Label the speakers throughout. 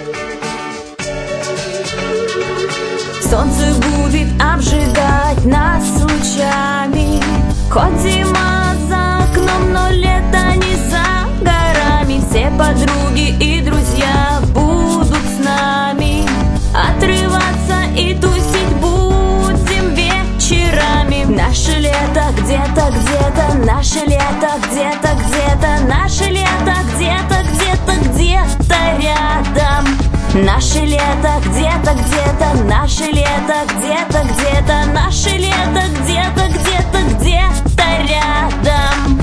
Speaker 1: Солнце будет обжигать нас лучами. Хоть зима за окном, но лето не за горами. Все подруги и друзья будут с нами. Отрываться и тусить будем вечерами. Наше лето где-то, где-то, наше лето где-то, где-то, наше лето где-то, где-то, где-то рядом. Наше лето где-то, где-то, наше лето где-то, где-то, наше лето где-то, где-то, где-то рядом.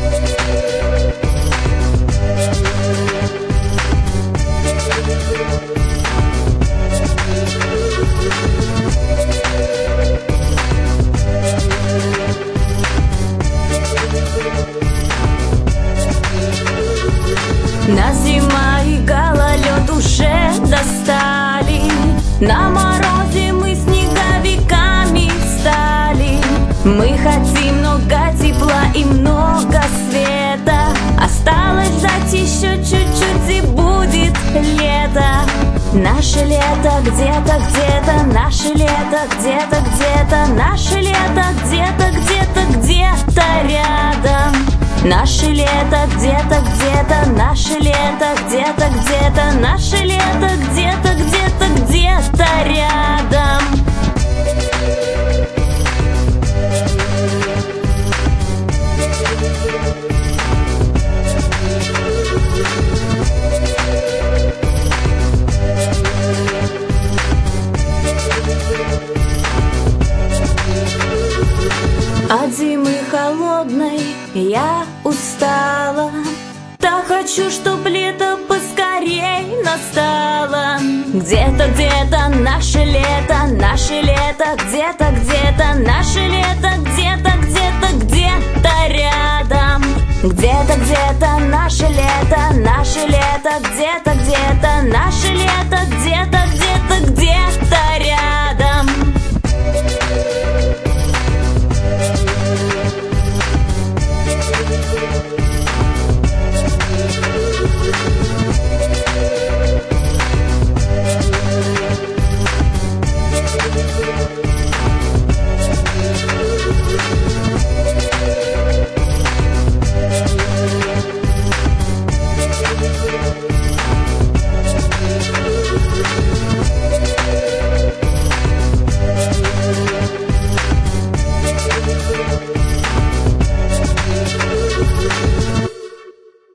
Speaker 1: Нас зима и гололед уже достали. На морозе мы снеговиками стали. Мы хотим много тепла и много света. Осталось ждать еще чуть-чуть и будет лето. Наше лето где-то, где-то, наше лето где-то, где-то, наше лето где-то, где-то, где-то рядом. Наше лето где-то, где-то, наше лето где-то, где-то, наше лето где-то, где-то, где-то рядом. От зимы холодной я устала. Так хочу, чтоб лето поскорей настало. Где-то, где-то наше лето где-то, где-то, наше лето где-то, где-то, где-то рядом. Где-то, где-то наше лето где-то, где-то, наше